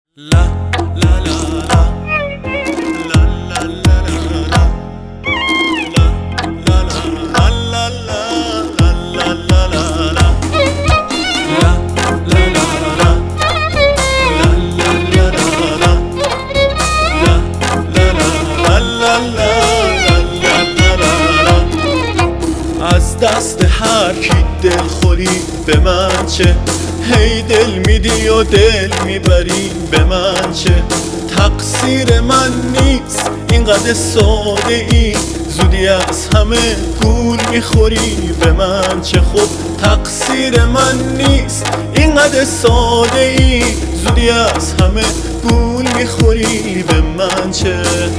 La la la la la la la la la la la از دست هر کی دل خوری به من چه، هی دل میدی و دل میبری به من چه. تقصیر من نیست اینقدر ساده ای، زودی از همه گول میخوری به من چه. خب تقصیر من نیست اینقدر ساده ای، زودی از همه گول میخوری به من چه.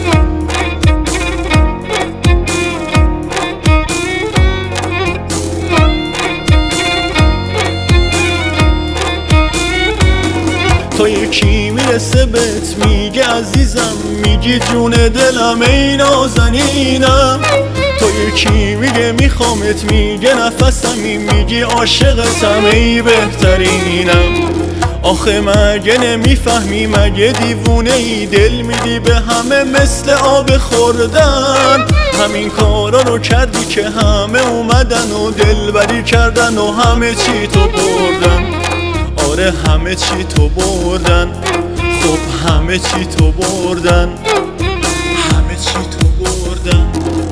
تو یکی میرسه بهت میگه عزیزم، میگی جون دلم ای نازنینم. تو یکی میگه میخوامت، میگه نفسمی، میگی عاشقتم ای بهترینم. آخه مگه نمیفهمی، مگه دیوونه ای، دل میدی به همه مثل آب خوردن. همین کارا رو کردی که همه اومدن و دلبری کردن و همه چی تو بردن. آره همه چی تو بردن، خب همه چی تو بردن، همه چی تو بردن.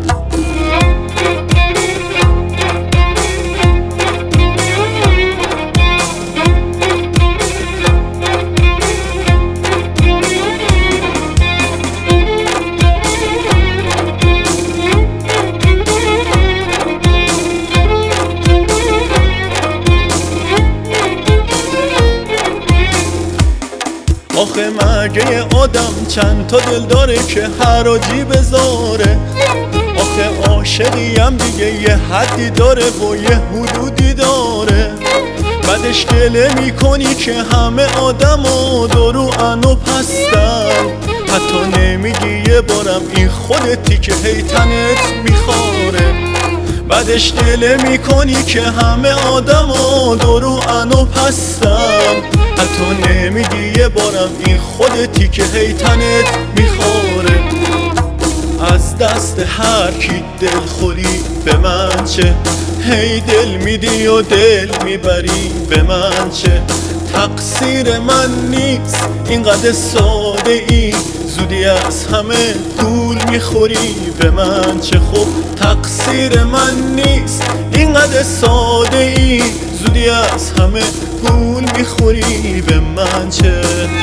آخه مگه یه آدم چند تا دل داره که حراجی بذاره؟ آخه عاشقیم دیگه یه حدی داره و یه حدودی داره. بعدش گله میکنی که همه آدما دروغن و پستن، حتی نمیگی یه بارم این خودتی که هی تنت میخواره. بعدش گله میکنی که همه آدما دروغن و پستن، حتی نمیگی یه بارم این خودتی که هی تنت میخوره. از دست هر کی دل خوری به من چه، هی دل میدی و دل میبری به من چه. تقصیر من نیست اینقدر ساده ای، زودی از همه گول میخوری به من چه. خب تقصیر من نیست اینقدر ساده ای، زودی از همه گول میخوری به من چه.